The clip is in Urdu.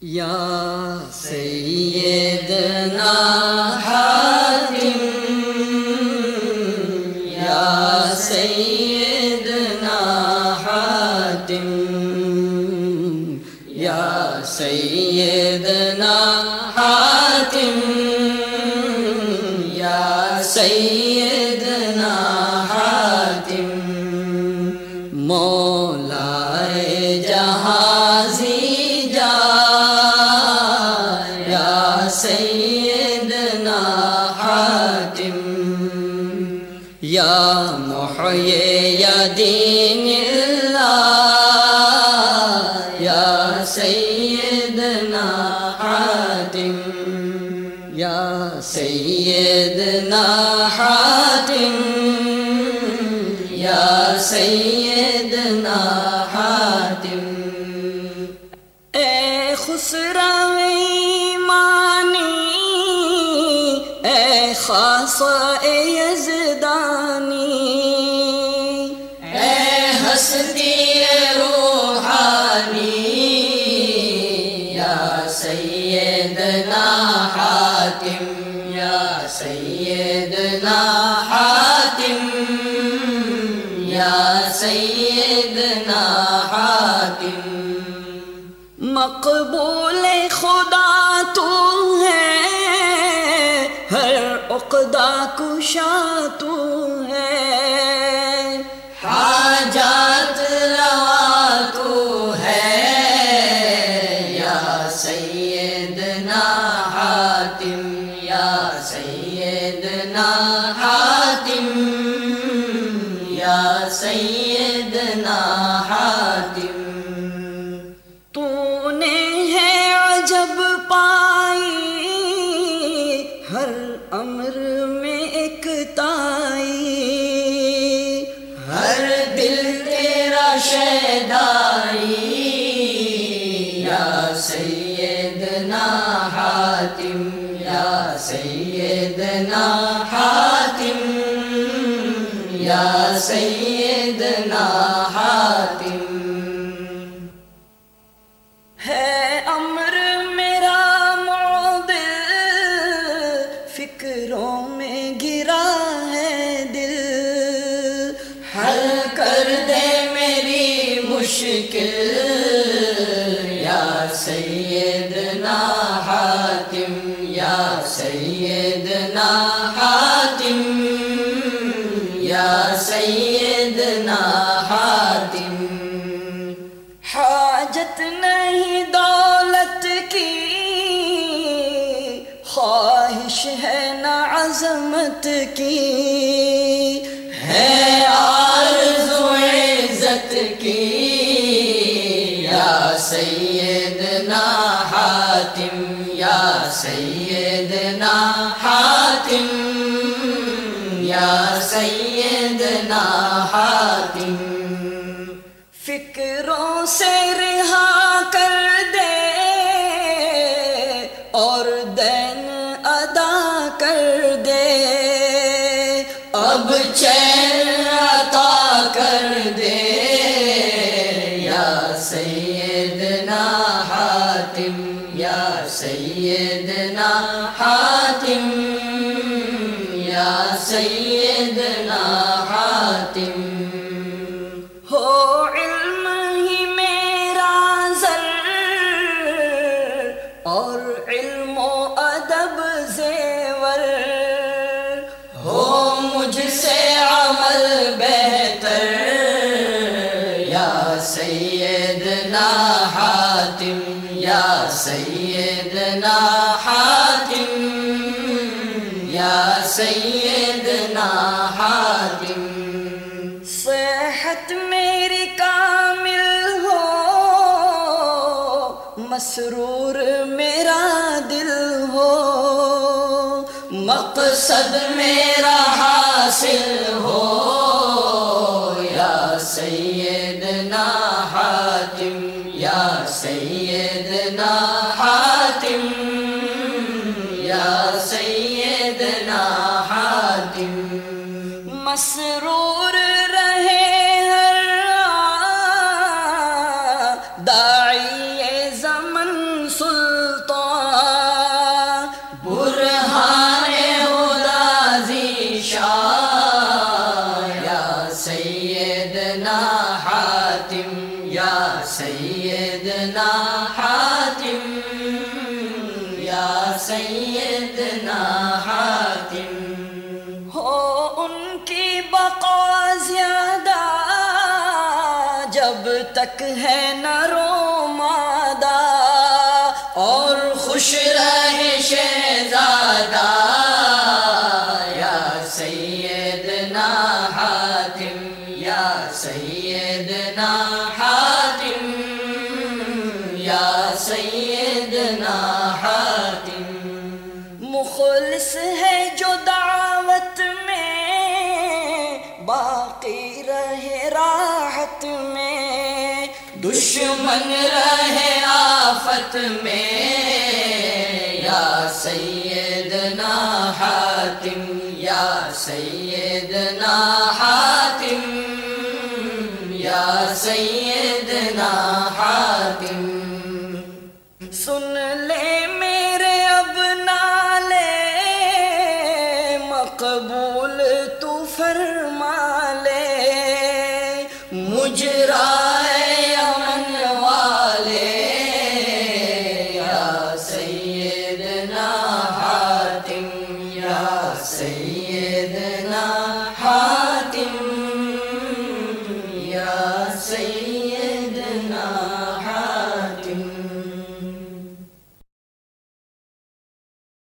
یا سیدنا حاتم، یا سیدنا حاتم، یا سیدنا حاتم، یا سیدنا حاتم، مولائے جہاں زی جا، یا سیدنا حاتم، یا محیی یا دین اللہ، یا سیدنا حاتم، یا سیدنا حاتم، یا سیدنا حاتم، اے خسرو ایمانی، اے خاصہ یزدانی، اے ہستی روحانی، یا سیدنا حاتم، یا سیدنا حاتم، یا سیدنا حاتم، مقبول خدا تو ہے، ہر عقدہ کشا تو ہے، حاجات روا تو ہے، یا سیدنا حاتم، یا سیدنا حاتم، یا سیدنا حاتم، تو نے ہے عجب پائی، ہر امر میں ایک تائی، ہر دل تیرا شیدائی، یا سیدنا حاتم، یا سیدنا حاتم، یا سیدنا حاتم، ہے امر میرا معدل، فکروں میں گرا ہے دل، حل کر دے میری مشکل، یا سیدنا حاتم، یا سیدنا حاتم، یا سیدنا حاتم، حاجت نہیں دولت کی، خواہش ہے نہ عظمت کی، ہے آرزو عزت کی، یا سیدنا حاتم، یا سیدنا حاتم، یا سیدنا حاتم، فکروں سے رہا کر دے اور دین ادا کر دے، اب چین عطا کر دے، یا سیدنا حاتم، یا سیدنا حاتم، یا سیدنا حاتم، ہو علم ہی میرا زر اور علم و ادب زیور، ہو مجھ سے عمل بہتر، یا سیدنا حاتم، یا سیدنا حاتم، یا سیدنا حاتم، صحت میری کامل ہو، مسرور میرا دل ہو، مقصد میرا حاصل ہو، یا سیدنا حاتم، یا سیدنا حاتم، یا سیدنا حاتم، مسرور رہے ہر داعی زمن سلطان حاتم یا سیدنا حاتم ہو ان کی بقا زیادہ جب تک ہے نر و مادہ اور خوش رہے شہزادہ یا سیدنا حاتم یا سیدنا حاتم یا سیدنا حاتم مخلص ہے جو دعوت میں باقی رہے راحت میں دشمن رہے آفت میں یا سیدنا حاتم یا سیدنا حاتم یا سیدنا حاتم سن لے میرے اب نالے مقبول تو فرما لے مجرائے امن والے یا سیدنا حاتم یا سید